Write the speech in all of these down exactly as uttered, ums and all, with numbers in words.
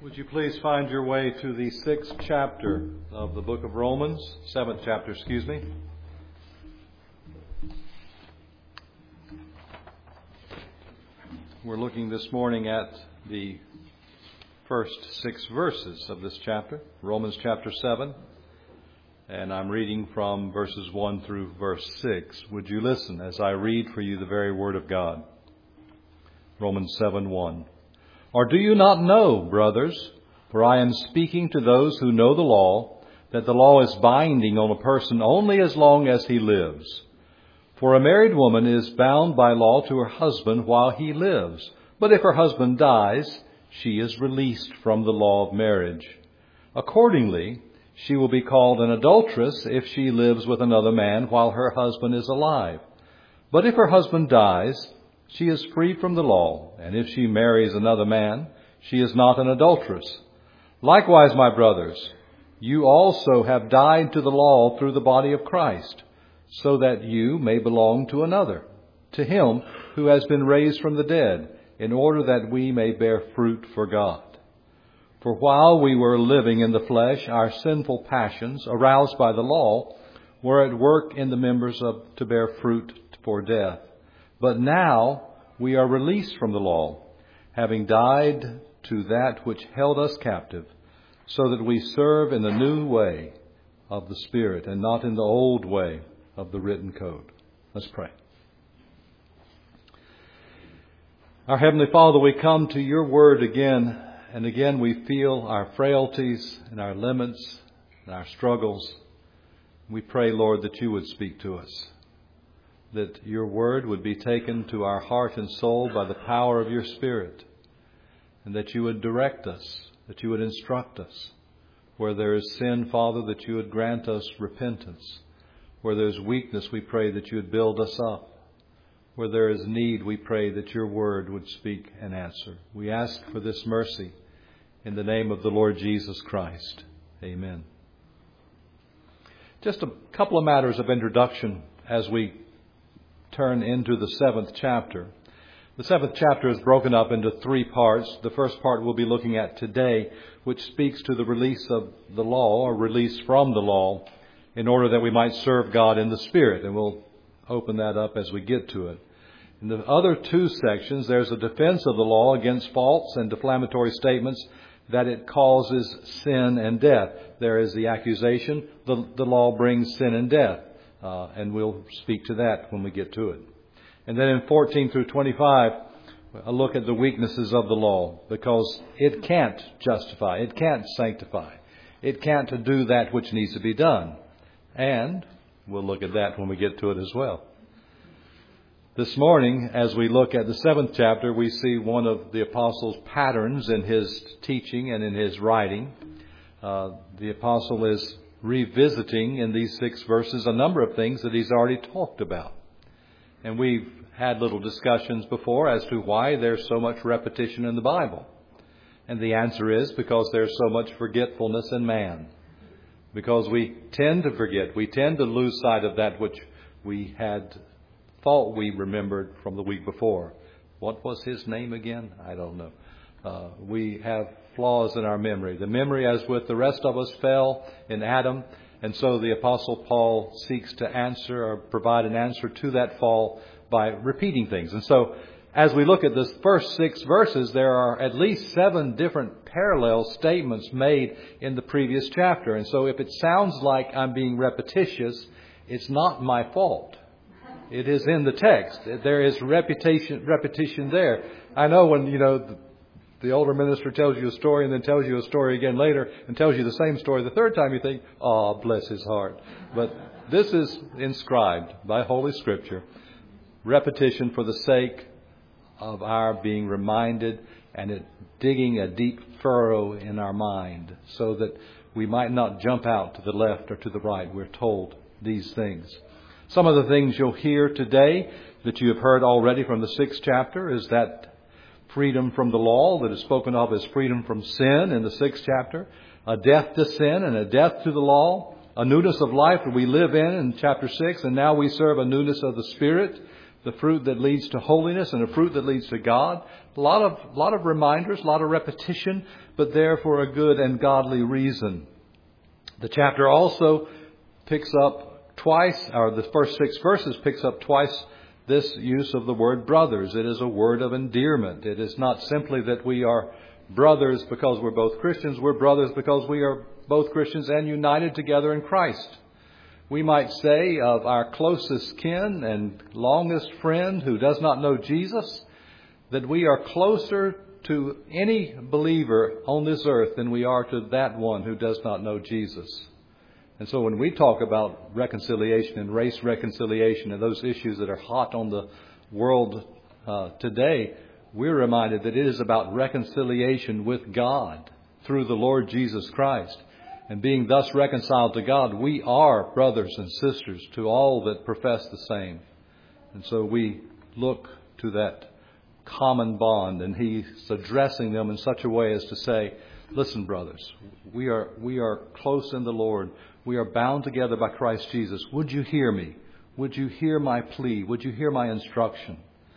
Would you please find your way to the sixth chapter of the book of Romans, seventh chapter, excuse me. We're looking this morning at the first six verses of this chapter, Romans chapter seven, and I'm reading from verses one through verse six. Would you listen as I read for you the very word of God? Romans seven one. Or do you not know, brothers, for I am speaking to those who know the law, that the law is binding on a person only as long as he lives? For a married woman is bound by law to her husband while he lives. But if her husband dies, she is released from the law of marriage. Accordingly, she will be called an adulteress if she lives with another man while her husband is alive. But if her husband dies, she is free from the law, and if she marries another man, she is not an adulteress. Likewise, my brothers, you also have died to the law through the body of Christ, so that you may belong to another, to him who has been raised from the dead, in order that we may bear fruit for God. For while we were living in the flesh, our sinful passions, aroused by the law, were at work in the members of, to bear fruit for death. But now we are released from the law, having died to that which held us captive, so that we serve in the new way of the Spirit and not in the old way of the written code. Let's pray. Our Heavenly Father, we come to your word again, and again we feel our frailties and our limits and our struggles. We pray, Lord, that you would speak to us, that your word would be taken to our heart and soul by the power of your Spirit, and that you would direct us, that you would instruct us. Where there is sin, Father, that you would grant us repentance. Where there is weakness, we pray that you would build us up. Where there is need, we pray that your word would speak and answer. We ask for this mercy in the name of the Lord Jesus Christ. Amen. Just a couple of matters of introduction as we turn into the seventh chapter. The seventh chapter is broken up into three parts. The first part we'll be looking at today, which speaks to the release of the law, or release from the law, in order that we might serve God in the Spirit. And we'll open that up as we get to it. In the other two sections, there's a defense of the law against false and defamatory statements that it causes sin and death. There is the accusation, the, the law brings sin and death. Uh, and we'll speak to that when we get to it. And then in fourteen through twenty-five, a look at the weaknesses of the law, because it can't justify, it can't sanctify, it can't do that which needs to be done. And we'll look at that when we get to it as well. This morning, as we look at the seventh chapter, we see one of the apostle's patterns in his teaching and in his writing. Uh, the apostle is revisiting in these six verses a number of things that he's already talked about. And we've had little discussions before as to why there's so much repetition in the Bible. And the answer is because there's so much forgetfulness in man. Because we tend to forget. We tend to lose sight of that which we had thought we remembered from the week before. What was his name again? I don't know. Uh, we have flaws in our memory. The memory, as with the rest of us, fell in Adam. And so the Apostle Paul seeks to answer or provide an answer to that fall by repeating things. And so as we look at the first six verses, there are at least seven different parallel statements made in the previous chapter. And so if it sounds like I'm being repetitious, it's not my fault. It is in the text. There is repetition, repetition there. I know when, you know, the, the older minister tells you a story and then tells you a story again later and tells you the same story the third time, you think, oh, bless his heart. But this is inscribed by Holy Scripture. Repetition for the sake of our being reminded and it digging a deep furrow in our mind so that we might not jump out to the left or to the right. We're told these things. Some of the things you'll hear today that you have heard already from the sixth chapter is that freedom from the law that is spoken of as freedom from sin in the sixth chapter, a death to sin and a death to the law, a newness of life that we live in in chapter six, and now we serve a newness of the Spirit. the fruit that leads to holiness and a fruit that leads to God. A lot of, lot of reminders, a lot of repetition, but there for a good and godly reason. The chapter also picks up twice, or the first six verses picks up twice this use of the word brothers. It is a word of endearment. It is not simply that we are brothers because we're both Christians. We're brothers because we are both Christians and united together in Christ. We might say of our closest kin and longest friend who does not know Jesus, that we are closer to any believer on this earth than we are to that one who does not know Jesus. And so when we talk about reconciliation and race reconciliation and those issues that are hot on the world uh, today, we're reminded that it is about reconciliation with God through the Lord Jesus Christ. And being thus reconciled to God, we are brothers and sisters to all that profess the same. And so we look to that common bond, and he's addressing them in such a way as to say, listen, brothers, we are we are close in the Lord. We are bound together by Christ Jesus. Would you hear me? Would you hear my plea? Would you hear my instruction?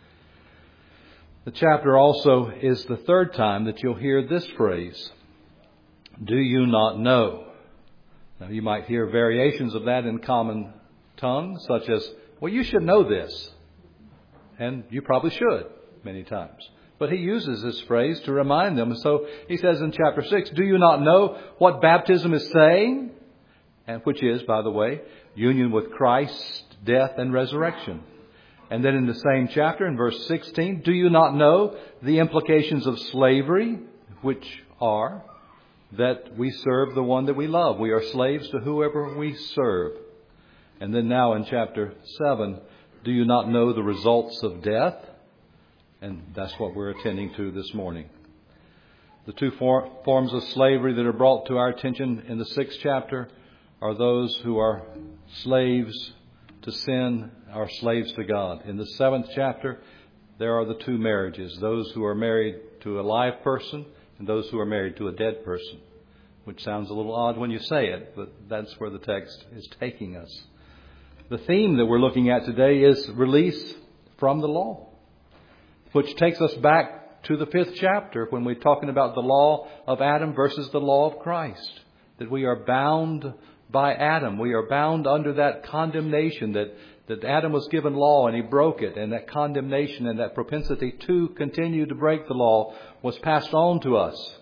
The chapter also is the third time that you'll hear this phrase, do you not know? Now you might hear variations of that in common tongue, such as, well, you should know this. And you probably should many times. But he uses this phrase to remind them. So he says in chapter six, do you not know what baptism is saying? And which is, by the way, union with Christ, death and resurrection. And then in the same chapter, in verse sixteen, do you not know the implications of slavery, which are that we serve the one that we love. We are slaves to whoever we serve. And then now in chapter seven, do you not know the results of death? And that's what we're attending to this morning. The two for- forms of slavery that are brought to our attention in the sixth chapter are those who are slaves to sin, are slaves to God. In the seventh chapter, there are the two marriages, those who are married to a live person and those who are married to a dead person, which sounds a little odd when you say it, but that's where the text is taking us. The theme that we're looking at today is release from the law, which takes us back to the fifth chapter when we're talking about the law of Adam versus the law of Christ, that we are bound by Adam. We are bound under that condemnation that, that Adam was given law and he broke it. And that condemnation and that propensity to continue to break the law was passed on to us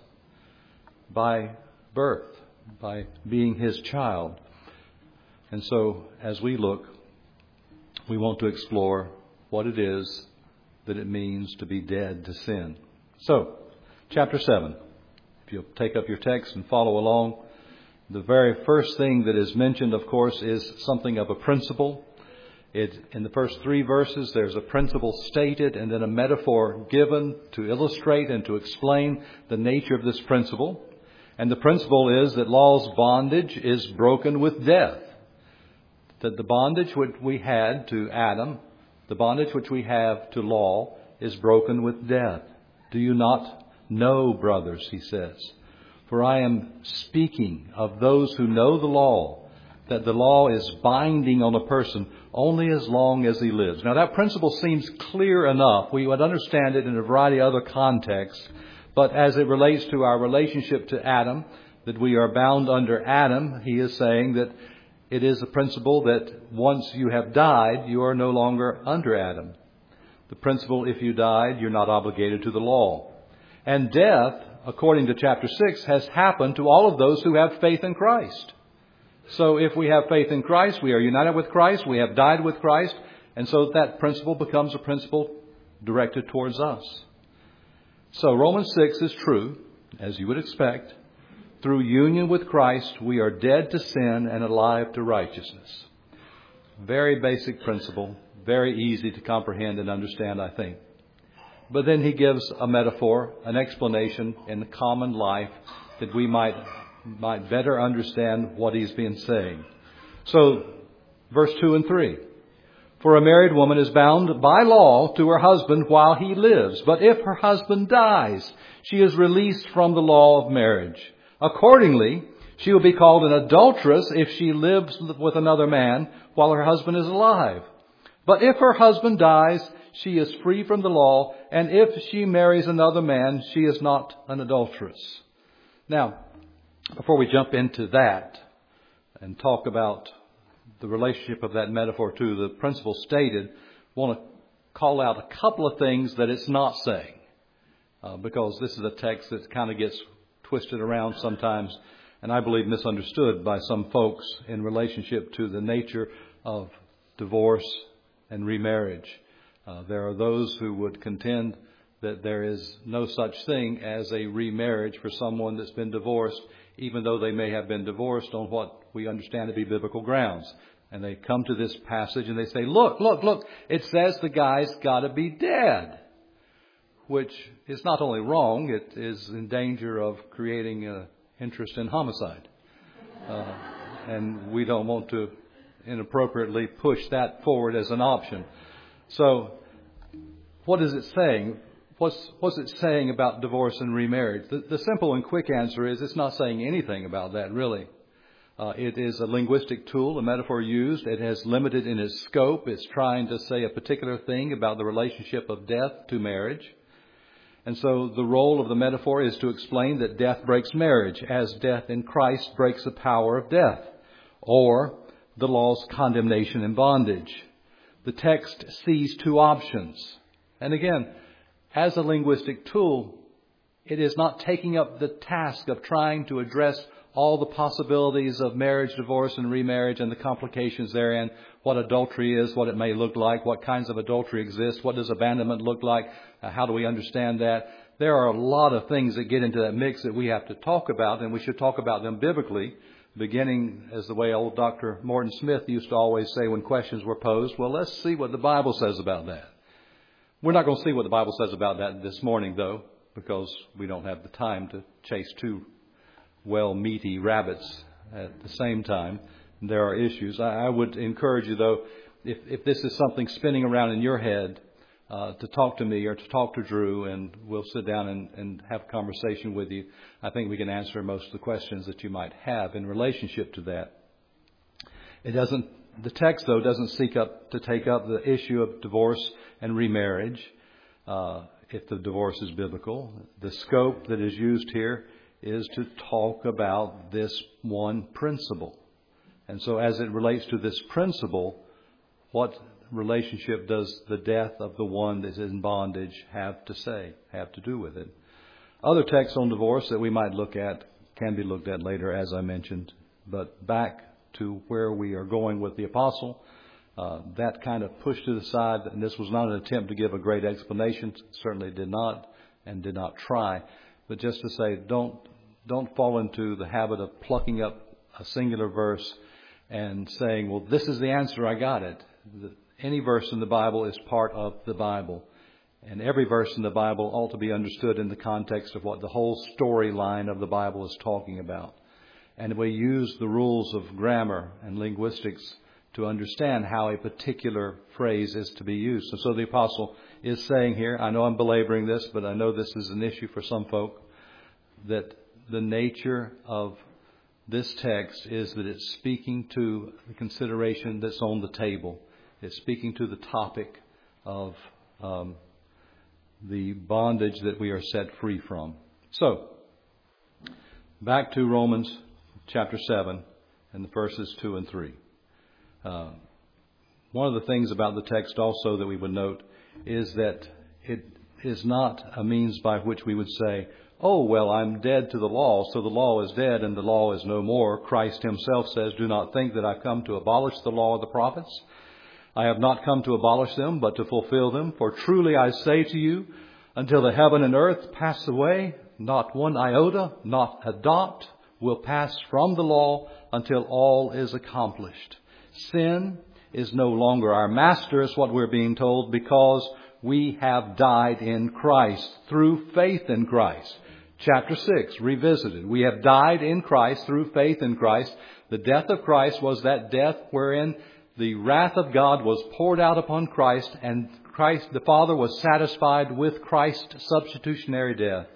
by birth, by being his child. And so as we look, we want to explore what it is that it means to be dead to sin. So, chapter seven. If you'll take up your text and follow along, the very first thing that is mentioned, of course, is something of a principle. It, in the first three verses, there's a principle stated and then a metaphor given to illustrate and to explain the nature of this principle. And the principle is that law's bondage is broken with death. That the bondage which we had to Adam, the bondage which we have to law, is broken with death. Do you not know, brothers, he says? For I am speaking of those who know the law, that the law is binding on a person only as long as he lives. Now that principle seems clear enough. We would understand it in a variety of other contexts. But as it relates to our relationship to Adam, that we are bound under Adam, he is saying that it is a principle that once you have died, you are no longer under Adam. The principle, if you died, you're not obligated to the law. And death, according to chapter six, has happened to all of those who have faith in Christ. So if we have faith in Christ, we are united with Christ, we have died with Christ, and so that principle becomes a principle directed towards us. So Romans six is true, as you would expect. Through union with Christ, we are dead to sin and alive to righteousness. Very basic principle, very easy to comprehend and understand, I think. But then he gives a metaphor, an explanation in the common life that we might might better understand what he's been saying. So, verse two and three. For a married woman is bound by law to her husband while he lives. But if her husband dies, she is released from the law of marriage. Accordingly, she will be called an adulteress if she lives with another man while her husband is alive. But if her husband dies, she is free from the law, and if she marries another man, she is not an adulteress. Now, before we jump into that and talk about the relationship of that metaphor to the principle stated, I want to call out a couple of things that it's not saying, uh, because this is a text that kind of gets twisted around sometimes, and I believe misunderstood by some folks in relationship to the nature of divorce and remarriage. Uh, there are those who would contend that there is no such thing as a remarriage for someone that's been divorced, even though they may have been divorced on what we understand to be biblical grounds. And they come to this passage and they say, look, look, look, it says the guy's got to be dead, which is not only wrong, it is in danger of creating an interest in homicide. Uh, and we don't want to inappropriately push that forward as an option. So what is it saying? What's, what's it saying about divorce and remarriage? The, the simple and quick answer is it's not saying anything about that, really. Uh, it is a linguistic tool, a metaphor used. It has limited in its scope. It's trying to say a particular thing about the relationship of death to marriage. And so the role of the metaphor is to explain that death breaks marriage, as death in Christ breaks the power of death, or the law's condemnation and bondage. The text sees two options. And again, as a linguistic tool, it is not taking up the task of trying to address all the possibilities of marriage, divorce, and remarriage and the complications therein, what adultery is, what it may look like, what kinds of adultery exist, what does abandonment look like, uh, how do we understand that. There are a lot of things that get into that mix that we have to talk about, and we should talk about them biblically, beginning as the way old Doctor Morton Smith used to always say when questions were posed, well, let's see what the Bible says about that. We're not going to see what the Bible says about that this morning, though, because we don't have the time to chase two well meaty rabbits at the same time. There are issues. I, I would encourage you, though, if, if this is something spinning around in your head, uh, to talk to me or to talk to Drew, and we'll sit down and, and have a conversation with you. I think we can answer most of the questions that you might have in relationship to that. It doesn't. The text, though, doesn't seek up to take up the issue of divorce and remarriage, uh, if the divorce is biblical. The scope that is used here is to talk about this one principle. And so as it relates to this principle, what relationship does the death of the one that is in bondage have to say, have to do with it? Other texts on divorce that we might look at can be looked at later, as I mentioned. But back to where we are going with the apostle, uh, that kind of pushed to the side. And this was not an attempt to give a great explanation. Certainly did not, and did not try. But just to say, don't don't fall into the habit of plucking up a singular verse and saying, well, this is the answer, I got it. The, any verse in the Bible is part of the Bible. And every verse in the Bible ought to be understood in the context of what the whole storyline of the Bible is talking about. And we use the rules of grammar and linguistics to understand how a particular phrase is to be used. And so the apostle is saying here, I know I'm belaboring this, but I know this is an issue for some folk, that the nature of this text is that it's speaking to the consideration that's on the table. It's speaking to the topic of um, the bondage that we are set free from. So, back to Romans chapter seven and the verses two and three. Uh, one of the things about the text also that we would note is that it is not a means by which we would say, oh, well, I'm dead to the law, so the law is dead and the law is no more. Christ himself says, do not think that I've come to abolish the law of the prophets. I have not come to abolish them, but to fulfill them. For truly I say to you, until the heaven and earth pass away, not one iota, not a dot will pass from the law until all is accomplished. Sin is no longer our master, is what we're being told, because we have died in Christ through faith in Christ. Chapter six, revisited. We have died in Christ through faith in Christ. The death of Christ was that death wherein the wrath of God was poured out upon Christ, and Christ, the Father, was satisfied with Christ's substitutionary death.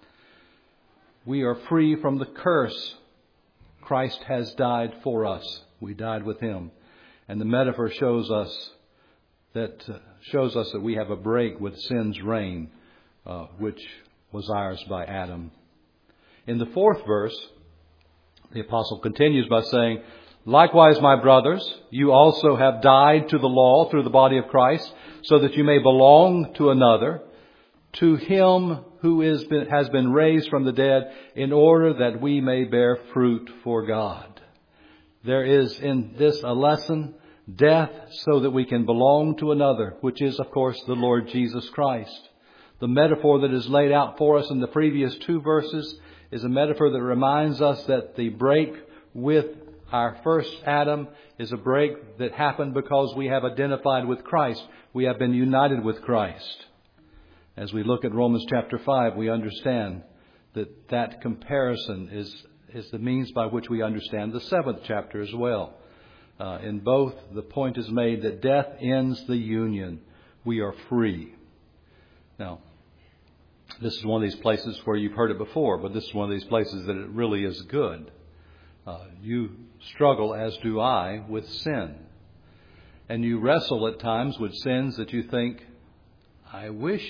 We are free from the curse. Christ has died for us. We died with him. And the metaphor shows us that uh, shows us that we have a break with sin's reign, uh, which was ours by Adam. In the fourth verse, the apostle continues by saying, "Likewise, my brothers, you also have died to the law through the body of Christ, so that you may belong to another, to him who is been, has been raised from the dead, in order that we may bear fruit for God." There is in this a lesson, death so that we can belong to another, which is, of course, the Lord Jesus Christ. The metaphor that is laid out for us in the previous two verses is a metaphor that reminds us that the break with our first Adam is a break that happened because we have identified with Christ. We have been united with Christ. As we look at Romans chapter five, we understand that that comparison is, is the means by which we understand the seventh chapter as well. Uh, in both, the point is made that death ends the union. We are free. Now, this is one of these places where you've heard it before, but this is one of these places that it really is good. Uh, you struggle, as do I, with sin. And you wrestle at times with sins that you think, I wish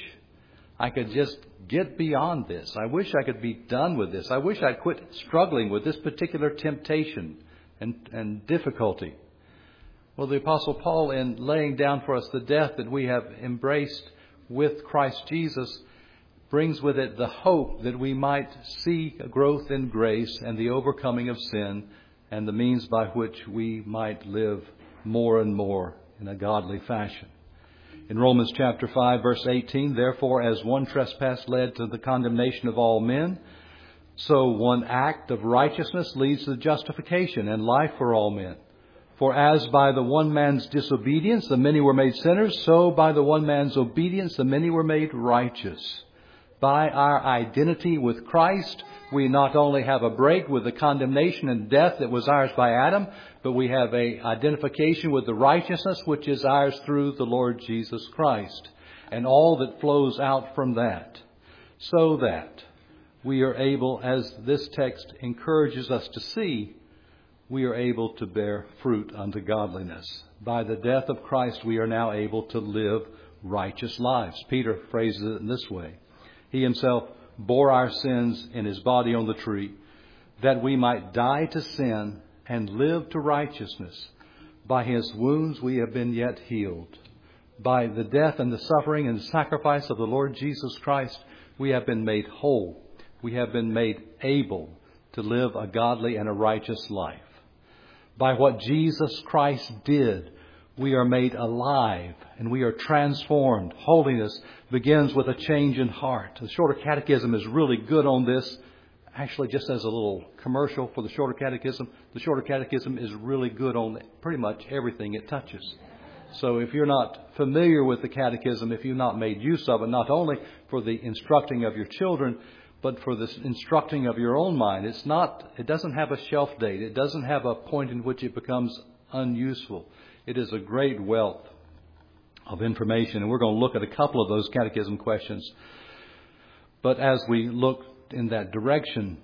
I could just get beyond this. I wish I could be done with this. I wish I'd quit struggling with this particular temptation and, and difficulty. Well, the Apostle Paul, in laying down for us the death that we have embraced with Christ Jesus, brings with it the hope that we might see a growth in grace and the overcoming of sin and the means by which we might live more and more in a godly fashion. In Romans chapter five, verse eighteen, "Therefore, as one trespass led to the condemnation of all men, so one act of righteousness leads to justification and life for all men. For as by the one man's disobedience the many were made sinners, so by the one man's obedience the many were made righteous." By our identity with Christ, we not only have a break with the condemnation and death that was ours by Adam, but we have a identification with the righteousness which is ours through the Lord Jesus Christ, and all that flows out from that, so that we are able, as this text encourages us to see, we are able to bear fruit unto godliness. By the death of Christ, we are now able to live righteous lives. Peter phrases it in this way: He himself bore our sins in his body on the tree, that we might die to sin and live to righteousness. By his wounds we have been yet healed. By the death and the suffering and sacrifice of the Lord Jesus Christ, we have been made whole. We have been made able to live a godly and a righteous life. By what Jesus Christ did, we are made alive and we are transformed. Holiness begins with a change in heart. The Shorter Catechism is really good on this. Actually, just as a little commercial for the Shorter Catechism, the Shorter Catechism is really good on pretty much everything it touches. So if you're not familiar with the Catechism, if you've not made use of it, not only for the instructing of your children, but for the instructing of your own mind, it's not, it doesn't have a shelf date. It doesn't have a point in which it becomes unuseful. It is a great wealth of information, and we're going to look at a couple of those catechism questions. But as we look in that direction,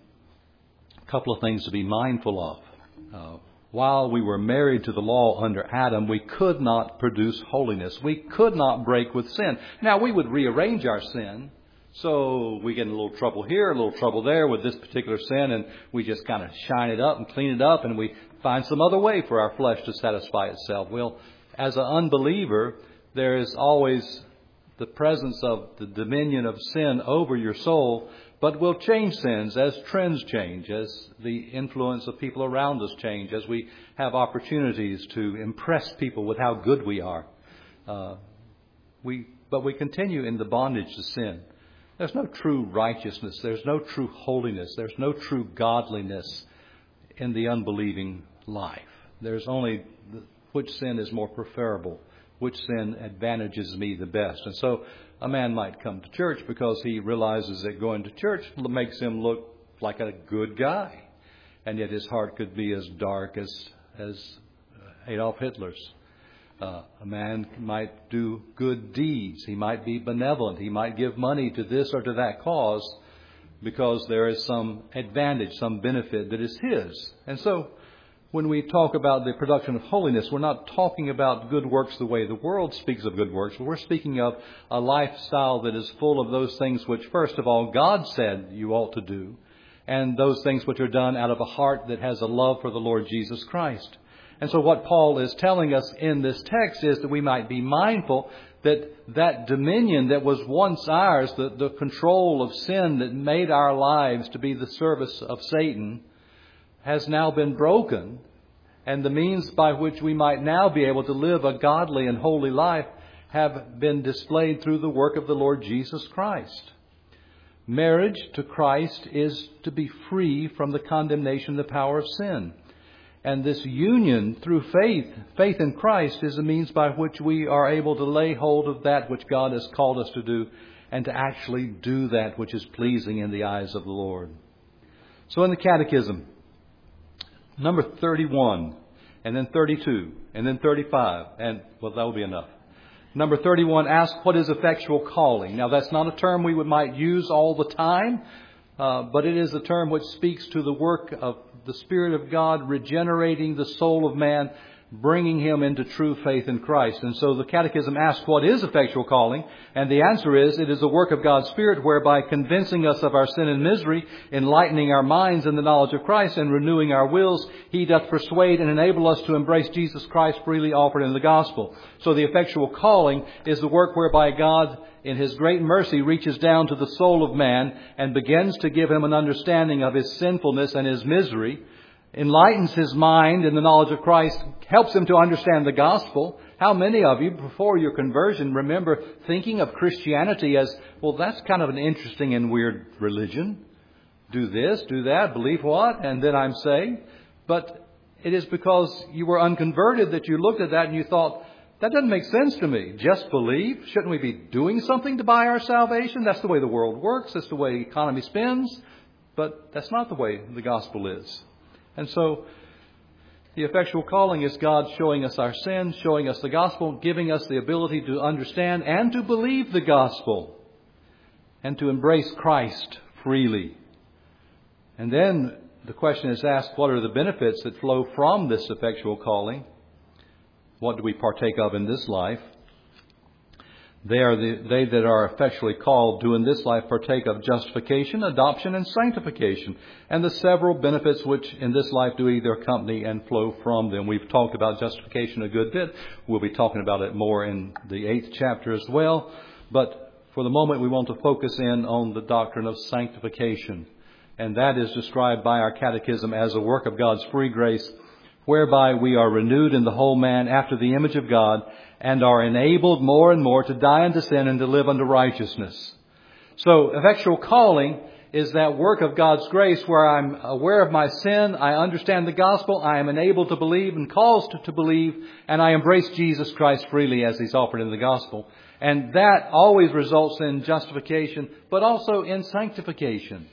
a couple of things to be mindful of. Uh, while we were married to the law under Adam, we could not produce holiness. We could not break with sin. Now, we would rearrange our sin, so we get in a little trouble here, a little trouble there with this particular sin, and we just kind of shine it up and clean it up, and we find some other way for our flesh to satisfy itself. Well, as an unbeliever, there is always the presence of the dominion of sin over your soul, but we'll change sins as trends change, as the influence of people around us change, as we have opportunities to impress people with how good we are. Uh, we, but we continue in the bondage to sin. There's no true righteousness. There's no true holiness. There's no true godliness in the unbelieving life. There's only which sin is more preferable, which sin advantages me the best. And so a man might come to church because he realizes that going to church makes him look like a good guy. And yet his heart could be as dark as, as Adolf Hitler's. Uh, a man might do good deeds. He might be benevolent. He might give money to this or to that cause because there is some advantage, some benefit that is his. And so when we talk about the production of holiness, we're not talking about good works the way the world speaks of good works. We're speaking of a lifestyle that is full of those things which, first of all, God said you ought to do, and those things which are done out of a heart that has a love for the Lord Jesus Christ. And so what Paul is telling us in this text is that we might be mindful that that dominion that was once ours, the, the control of sin that made our lives to be the service of Satan, has now been broken. And the means by which we might now be able to live a godly and holy life have been displayed through the work of the Lord Jesus Christ. Marriage to Christ is to be free from the condemnation and the power of sin. And this union through faith, faith in Christ, is a means by which we are able to lay hold of that which God has called us to do and to actually do that which is pleasing in the eyes of the Lord. So in the Catechism, number thirty-one, and then thirty-two, and then thirty-five, and, well, that will be enough. Number thirty-one asks, what is effectual calling? Now, that's not a term we would might use all the time, uh, but it is a term which speaks to the work of the Spirit of God regenerating the soul of man, bringing him into true faith in Christ. And so the Catechism asks, what is effectual calling? And the answer is, it is the work of God's Spirit whereby convincing us of our sin and misery, enlightening our minds in the knowledge of Christ, and renewing our wills, He doth persuade and enable us to embrace Jesus Christ freely offered in the gospel. So the effectual calling is the work whereby God, in His great mercy, reaches down to the soul of man and begins to give him an understanding of his sinfulness and his misery, enlightens his mind in the knowledge of Christ, helps him to understand the gospel. How many of you, before your conversion, remember thinking of Christianity as, well, that's kind of an interesting and weird religion. Do this, do that, believe what, and then I'm saved. But it is because you were unconverted that you looked at that and you thought, that doesn't make sense to me. Just believe? Shouldn't we be doing something to buy our salvation? That's the way the world works. That's the way the economy spins. But that's not the way the gospel is. And so the effectual calling is God showing us our sin, showing us the gospel, giving us the ability to understand and to believe the gospel and to embrace Christ freely. And then the question is asked, what are the benefits that flow from this effectual calling? What do we partake of in this life? They are the, they that are effectually called do in this life partake of justification, adoption, and sanctification, and the several benefits which in this life do either accompany and flow from them. We've talked about justification a good bit. We'll be talking about it more in the eighth chapter as well. But for the moment, we want to focus in on the doctrine of sanctification. And that is described by our catechism as a work of God's free grace, whereby we are renewed in the whole man after the image of God, and are enabled more and more to die unto sin and to live unto righteousness. So, effectual calling is that work of God's grace where I'm aware of my sin, I understand the gospel, I am enabled to believe and caused to believe, and I embrace Jesus Christ freely as He's offered in the gospel. And that always results in justification, but also in sanctification.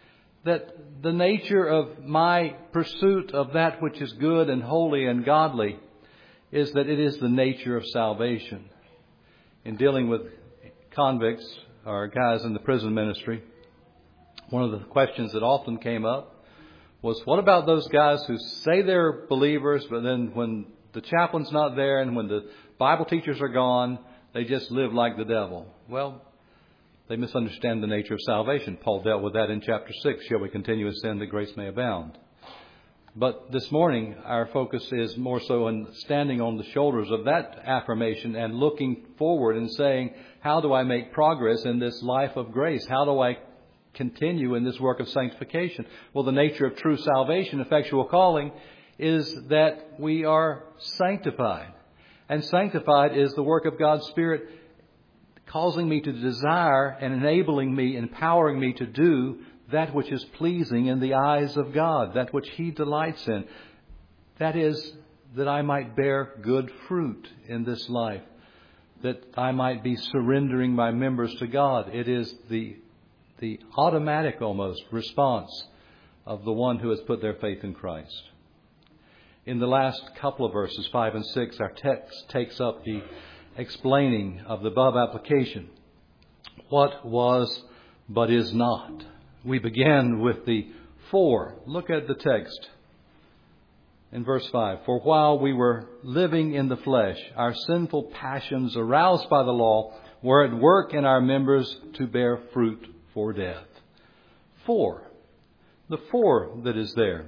That the nature of my pursuit of that which is good and holy and godly is that it is the nature of salvation. In dealing with convicts or guys in the prison ministry, one of the questions that often came up was, what about those guys who say they're believers, but then when the chaplain's not there and when the Bible teachers are gone, they just live like the devil? Well, they misunderstand the nature of salvation. Paul dealt with that in chapter six. Shall we continue in sin that grace may abound? But this morning, our focus is more so on standing on the shoulders of that affirmation and looking forward and saying, how do I make progress in this life of grace? How do I continue in this work of sanctification? Well, the nature of true salvation, effectual calling, is that we are sanctified. And sanctified is the work of God's Spirit causing me to desire and enabling me, empowering me to do that which is pleasing in the eyes of God, that which He delights in. That is, that I might bear good fruit in this life, that I might be surrendering my members to God. It is the, the automatic almost response of the one who has put their faith in Christ. In the last couple of verses, five and six, our text takes up the explaining of the above application. What was but is not. We begin with the for. Look at the text. in verse five, for while we were living in the flesh, our sinful passions aroused by the law were at work in our members to bear fruit for death. For, the for that is there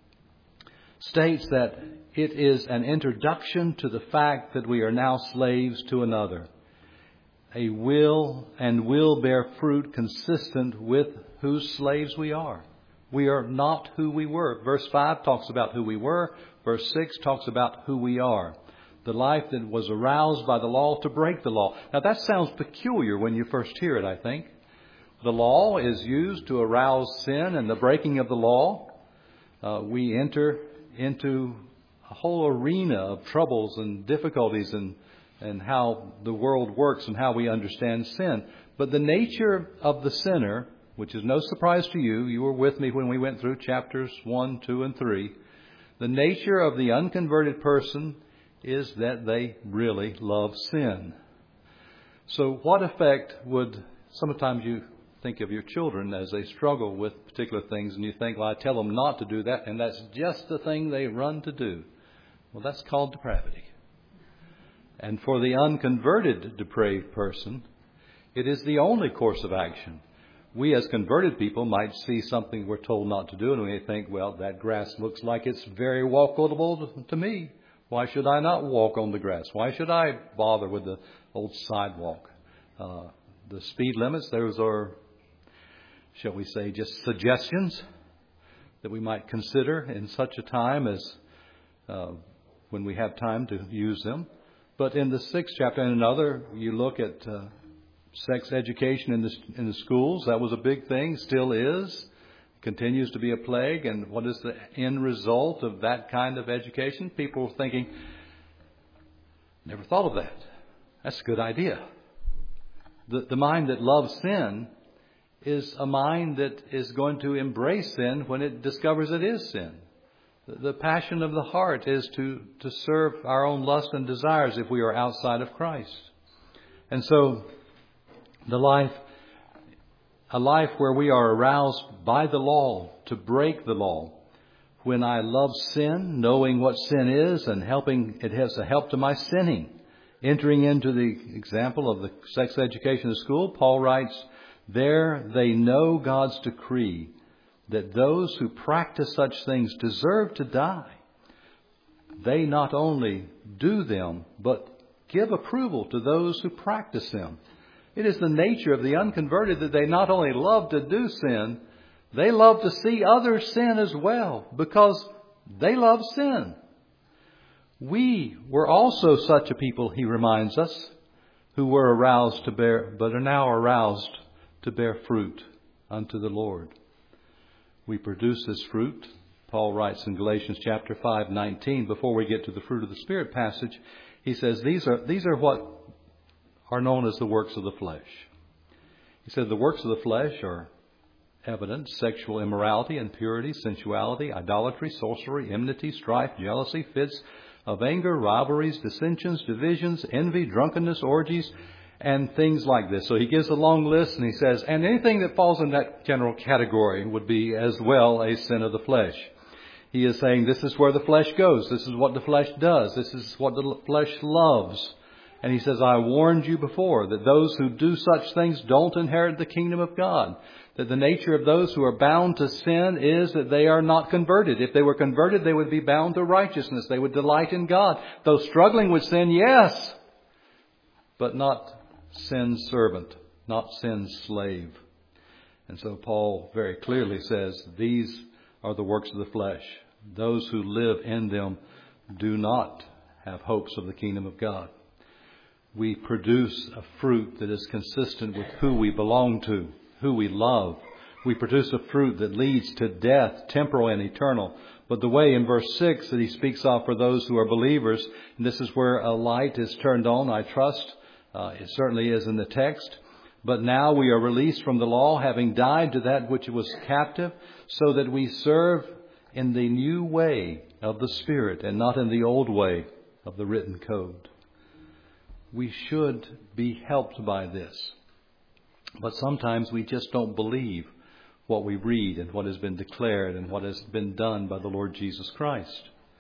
states that it is an introduction to the fact that we are now slaves to another. A will and will bear fruit consistent with whose slaves we are. We are not who we were. Verse five talks about who we were. Verse six talks about who we are. The life that was aroused by the law to break the law. Now that sounds peculiar when you first hear it, I think. The law is used to arouse sin and the breaking of the law. Uh, we enter into a whole arena of troubles and difficulties and, and how the world works and how we understand sin. But the nature of the sinner, which is no surprise to you, you were with me when we went through chapters one, two, and three. The nature of the unconverted person is that they really love sin. So what effect would, sometimes you think of your children as they struggle with particular things and you think, well, I tell them not to do that, and that's just the thing they run to do. Well, that's called depravity. And for the unconverted depraved person, it is the only course of action. We as converted people might see something we're told not to do and we think, well, that grass looks like it's very walkable to me. Why should I not walk on the grass? Why should I bother with the old sidewalk? Uh, the speed limits, those are, shall we say, just suggestions that we might consider in such a time as uh, when we have time to use them. But in the sixth chapter and another, you look at uh, sex education in the, in the schools. That was a big thing, still is, continues to be a plague. And what is the end result of that kind of education? People thinking, never thought of that. That's a good idea. The, the mind that loves sin is a mind that is going to embrace sin when it discovers it is sin. The, the passion of the heart is to, to serve our own lust and desires if we are outside of Christ. And so the life, a life where we are aroused by the law to break the law. When I love sin, knowing what sin is and helping, it has a help to my sinning. Entering into the example of the sex education in school, Paul writes, there they know God's decree that those who practice such things deserve to die. They not only do them, but give approval to those who practice them. It is the nature of the unconverted that they not only love to do sin, they love to see others sin as well because they love sin. We were also such a people, he reminds us, who were aroused to bear, but are now aroused to bear fruit unto the Lord. We produce this fruit. Paul writes in Galatians chapter five, nineteen, before we get to the fruit of the Spirit passage, he says, these are, these are what are known as the works of the flesh. He said the works of the flesh are evident: sexual immorality, impurity, sensuality, idolatry, sorcery, enmity, strife, jealousy, fits of anger, rivalries, dissensions, divisions, envy, drunkenness, orgies, and things like this. So he gives a long list and he says, and anything that falls in that general category would be as well a sin of the flesh. He is saying this is where the flesh goes. This is what the flesh does. This is what the flesh loves. And he says, I warned you before that those who do such things don't inherit the kingdom of God. That the nature of those who are bound to sin is that they are not converted. If they were converted, they would be bound to righteousness. They would delight in God. Though struggling with sin, yes, but not sin's servant, not sin's slave. And so Paul very clearly says, these are the works of the flesh. Those who live in them do not have hopes of the kingdom of God. We produce a fruit that is consistent with who we belong to, who we love. We produce a fruit that leads to death, temporal and eternal. But the way in verse six that he speaks of for those who are believers, and this is where a light is turned on, I trust. Uh, it certainly is in the text. But now we are released from the law, having died to that which was captive, so that we serve in the new way of the Spirit and not in the old way of the written code. We should be helped by this. But sometimes we just don't believe what we read and what has been declared and what has been done by the Lord Jesus Christ.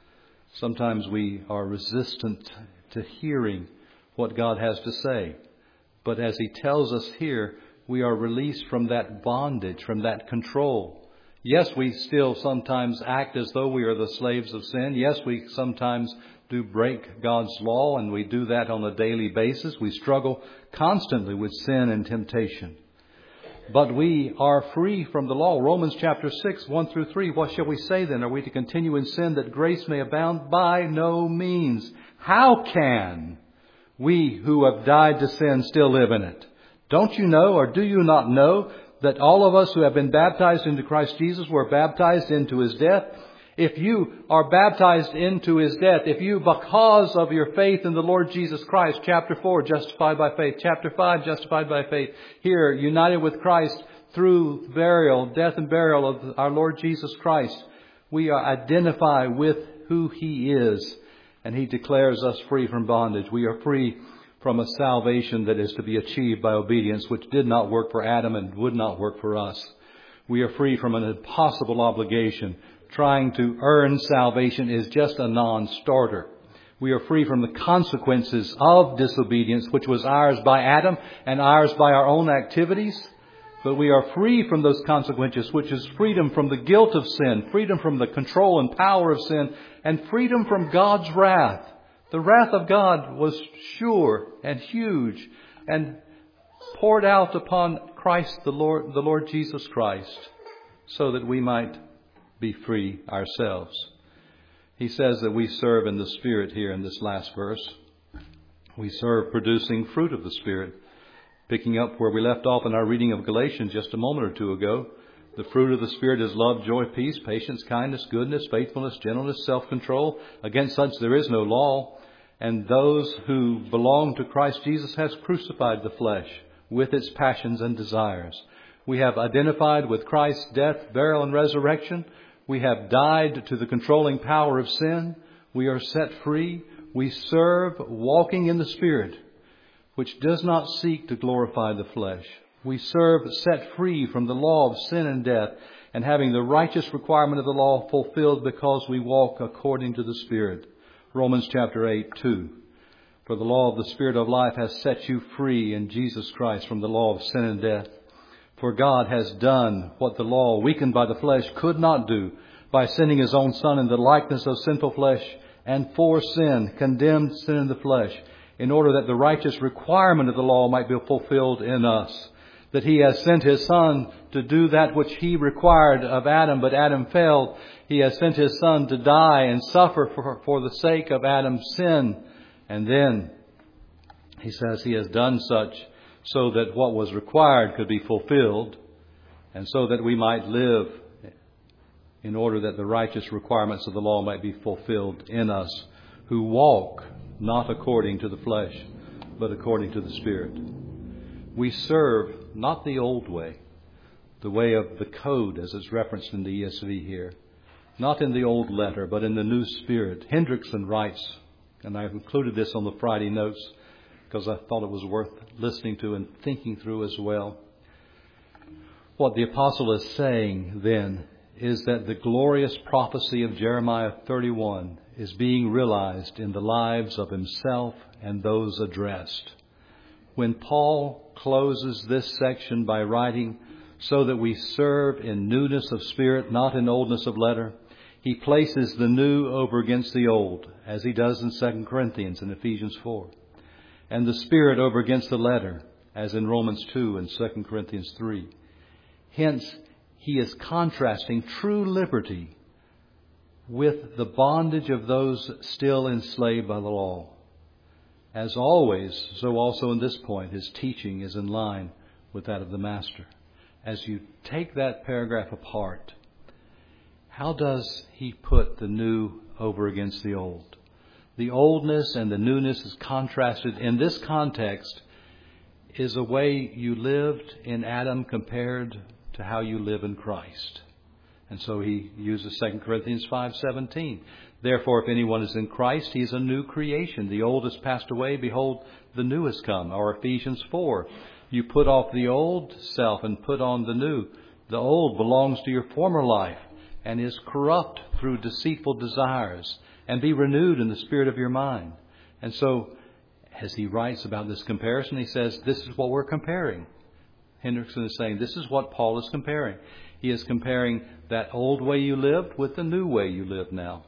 Sometimes we are resistant to hearing what God has to say. But as He tells us here, we are released from that bondage, from that control. Yes, we still sometimes act as though we are the slaves of sin. Yes, we sometimes do break God's law, and we do that on a daily basis. We struggle constantly with sin and temptation. But we are free from the law. Romans chapter six, one through three. What shall we say then? Are we to continue in sin that grace may abound? By no means. How can we who have died to sin still live in it? Don't you know, or do you not know, that all of us who have been baptized into Christ Jesus were baptized into His death? If you are baptized into His death, if you, because of your faith in the Lord Jesus Christ, chapter four, justified by faith, chapter five, justified by faith, here, united with Christ through burial, death and burial of our Lord Jesus Christ, we are identified with who He is, and He declares us free from bondage. We are free from a salvation that is to be achieved by obedience, which did not work for Adam and would not work for us. We are free from an impossible obligation. Trying to earn salvation is just a non-starter. We are free from the consequences of disobedience, which was ours by Adam and ours by our own activities. But we are free from those consequences, which is freedom from the guilt of sin, freedom from the control and power of sin, and freedom from God's wrath. The wrath of God was sure and huge and poured out upon Christ, the Lord, the Lord Jesus Christ, so that we might be free ourselves. He says that we serve in the Spirit here in this last verse. We serve producing fruit of the Spirit. Picking up where we left off in our reading of Galatians just a moment or two ago, the fruit of the Spirit is love, joy, peace, patience, kindness, goodness, faithfulness, gentleness, self-control. Against such there is no law. And those who belong to Christ Jesus has crucified the flesh with its passions and desires. We have identified with Christ's death, burial, and resurrection. We have died to the controlling power of sin. We are set free. We serve walking in the Spirit, which does not seek to glorify the flesh. We serve set free from the law of sin and death, and having the righteous requirement of the law fulfilled because we walk according to the Spirit. Romans chapter eight, two. For the law of the Spirit of life has set you free in Jesus Christ from the law of sin and death. For God has done what the law, weakened by the flesh, could not do, by sending His own Son in the likeness of sinful flesh, and for sin, condemned sin in the flesh, in order that the righteous requirement of the law might be fulfilled in us. That He has sent His Son to do that which He required of Adam, but Adam failed. He has sent His Son to die and suffer for, for the sake of Adam's sin. And then He says He has done such so that what was required could be fulfilled, and so that we might live in order that the righteous requirements of the law might be fulfilled in us, who walk not according to the flesh, but according to the Spirit. We serve not the old way, the way of the code as it's referenced in the E S V here, not in the old letter, but in the new Spirit. Hendrickson writes, and I've included this on the Friday notes because I thought it was worth listening to and thinking through as well. What the apostle is saying then is that the glorious prophecy of Jeremiah thirty-one is being realized in the lives of himself and those addressed. When Paul closes this section by writing, so that we serve in newness of spirit, not in oldness of letter, he places the new over against the old, as he does in Second Corinthians and Ephesians four. And the Spirit over against the letter, as in Romans two and Second Corinthians three. Hence, he is contrasting true liberty with the bondage of those still enslaved by the law. As always, so also in this point, his teaching is in line with that of the Master. As you take that paragraph apart, how does he put the new over against the old? The oldness and the newness is contrasted in this context is a way you lived in Adam compared to how you live in Christ. And so he uses Second Corinthians five seventeen. Therefore, if anyone is in Christ, he is a new creation. The old has passed away. Behold, the new has come. Or Ephesians four. You put off the old self and put on the new. The old belongs to your former life and is corrupt through deceitful desires. and be renewed in the spirit of your mind. And so, as he writes about this comparison, he says, this is what we're comparing. Hendrickson is saying, this is what Paul is comparing. He is comparing that old way you lived with the new way you live now.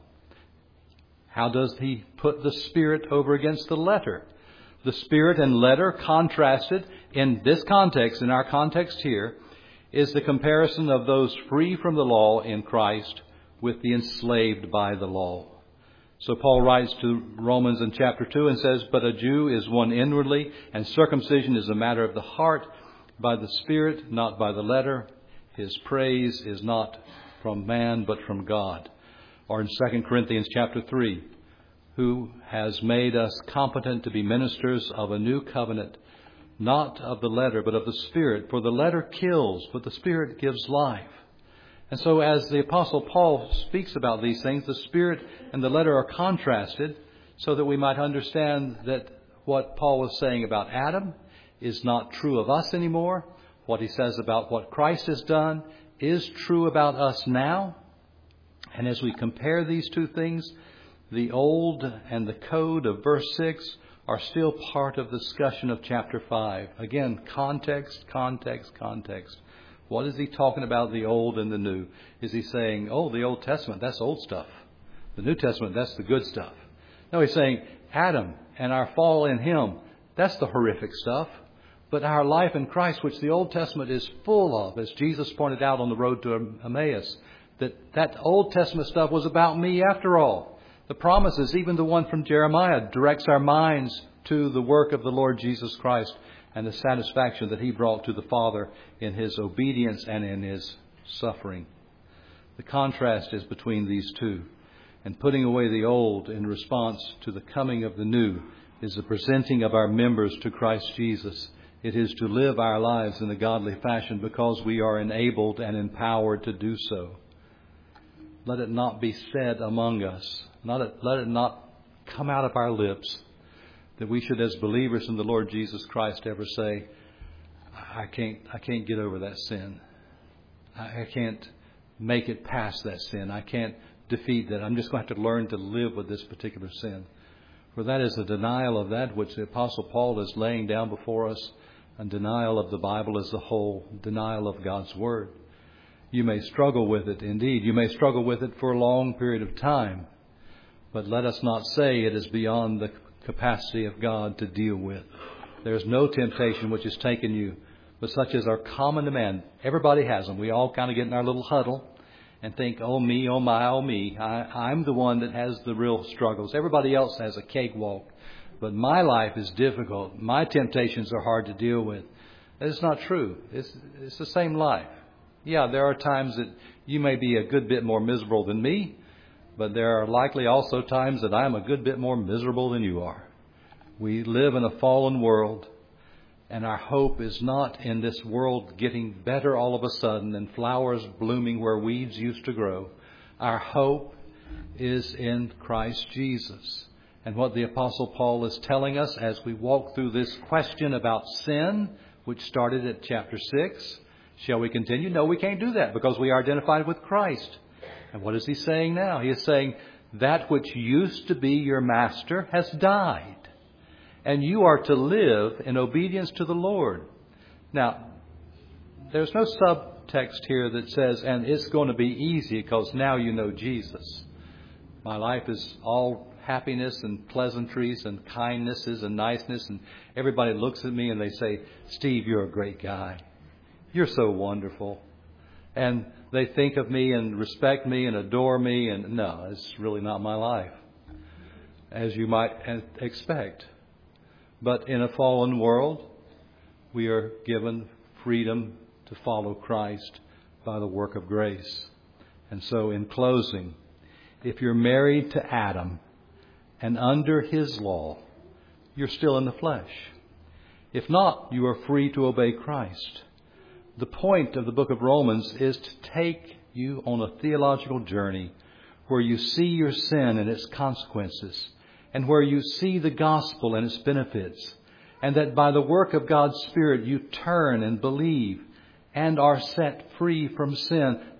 How does he put the Spirit over against the letter? The Spirit and letter contrasted in this context, in our context here, is the comparison of those free from the law in Christ with the enslaved by the law. So Paul writes to Romans in chapter two and says, but a Jew is one inwardly, and circumcision is a matter of the heart, by the Spirit, not by the letter. His praise is not from man, but from God. Or in Second Corinthians chapter three, who has made us competent to be ministers of a new covenant, not of the letter, but of the Spirit. For the letter kills, but the Spirit gives life. And so as the Apostle Paul speaks about these things, the Spirit and the letter are contrasted so that we might understand that what Paul was saying about Adam is not true of us anymore. What he says about what Christ has done is true about us now. And as we compare these two things, the old and the code of verse six are still part of the discussion of chapter five. Again, context, context, context. What is he talking about, the old and the new? Is he saying, oh, the Old Testament, that's old stuff. The New Testament, that's the good stuff. No, he's saying Adam and our fall in him, that's the horrific stuff. But our life in Christ, which the Old Testament is full of, as Jesus pointed out on the road to Emmaus, that that Old Testament stuff was about me after all. The promises, even the one from Jeremiah, directs our minds to the work of the Lord Jesus Christ and the satisfaction that he brought to the Father in his obedience and in his suffering. The contrast is between these two. And putting away the old in response to the coming of the new is the presenting of our members to Christ Jesus. It is to live our lives in a godly fashion because we are enabled and empowered to do so. Let it not be said among us, not it, let it not come out of our lips, that we should, as believers in the Lord Jesus Christ, ever say, I can't, I can't get over that sin. I, I can't make it past that sin. I can't defeat that. I'm just going to have to learn to live with this particular sin. For that is a denial of that which the Apostle Paul is laying down before us, a denial of the Bible as a whole, denial of God's Word. You may struggle with it, indeed. You may struggle with it for a long period of time. But let us not say it is beyond the capacity of God to deal with. There is no temptation which has taken you, but such as are common to man. Everybody has them. We all kind of get in our little huddle and think, oh me, oh my, oh me. I, I'm the one that has the real struggles. Everybody else has a cakewalk. But my life is difficult. My temptations are hard to deal with. That's not true. It's, it's the same life. Yeah, there are times that you may be a good bit more miserable than me, but there are likely also times that I'm a good bit more miserable than you are. We live in a fallen world, and our hope is not in this world getting better all of a sudden and flowers blooming where weeds used to grow. Our hope is in Christ Jesus. And what the Apostle Paul is telling us as we walk through this question about sin, which started at chapter six, shall we continue? No, we can't do that because we are identified with Christ. And what is he saying now? He is saying that which used to be your master has died. And you are to live in obedience to the Lord. Now, there's no subtext here that says, and it's going to be easy because now you know Jesus. My life is all happiness and pleasantries and kindnesses and niceness. And everybody looks at me and they say, Steve, you're a great guy. You're so wonderful. And they think of me and respect me and adore me. And no, it's really not my life, as you might expect. But in a fallen world, we are given freedom to follow Christ by the work of grace. And so in closing, if you're married to Adam and under his law, you're still in the flesh. If not, you are free to obey Christ. The point of the book of Romans is to take you on a theological journey where you see your sin and its consequences, and where you see the gospel and its benefits, and that by the work of God's Spirit you turn and believe and are set free from sin.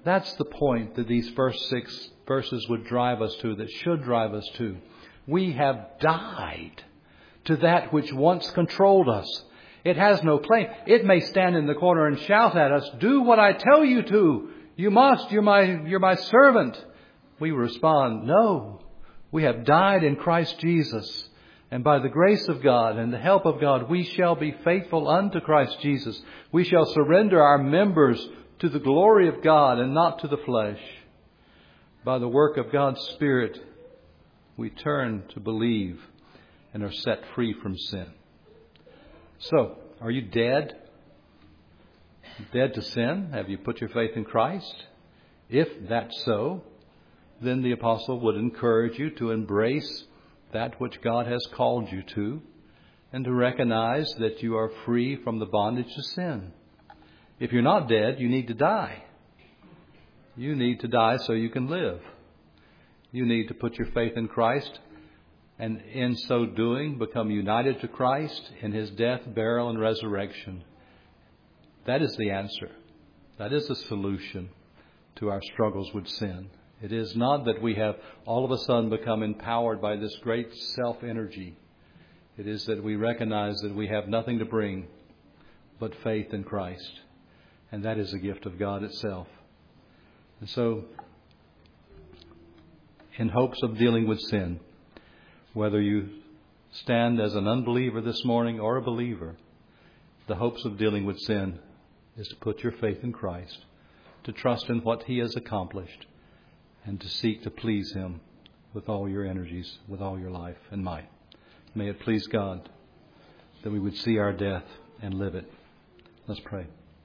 That's the point that these first six verses would drive us to, that should drive us to. We have died to that which once controlled us. It has no claim. It may stand in the corner and shout at us, "Do what I tell you to. You must. You're my, you're my servant." We respond, "No. We have died in Christ Jesus. And by the grace of God and the help of God, we shall be faithful unto Christ Jesus. We shall surrender our members to the glory of God and not to the flesh. By the work of God's Spirit, we turn to believe and are set free from sin." So, are you dead? Dead to sin? Have you put your faith in Christ? If that's so, then the apostle would encourage you to embrace that which God has called you to, and to recognize that you are free from the bondage to sin. If you're not dead, you need to die. You need to die so you can live. You need to put your faith in Christ, and in so doing, become united to Christ in His death, burial, and resurrection. That is the answer. That is the solution to our struggles with sin. It is not that we have all of a sudden become empowered by this great self-energy. It is that we recognize that we have nothing to bring but faith in Christ. And that is a gift of God itself. And so, in hopes of dealing with sin, whether you stand as an unbeliever this morning or a believer, the hopes of dealing with sin is to put your faith in Christ, to trust in what He has accomplished, and to seek to please Him with all your energies, with all your life and might. May it please God that we would see our death and live it. Let's pray.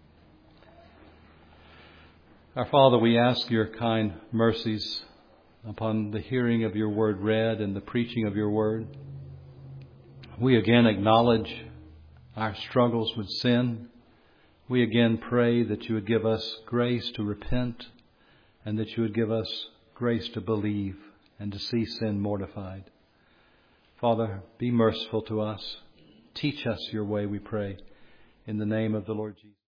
Our Father, we ask your kind mercies upon the hearing of your word read and the preaching of your word. We again acknowledge our struggles with sin. We again pray that you would give us grace to repent, and that you would give us grace to believe and to see sin mortified. Father, be merciful to us. Teach us your way, we pray, in the name of the Lord Jesus.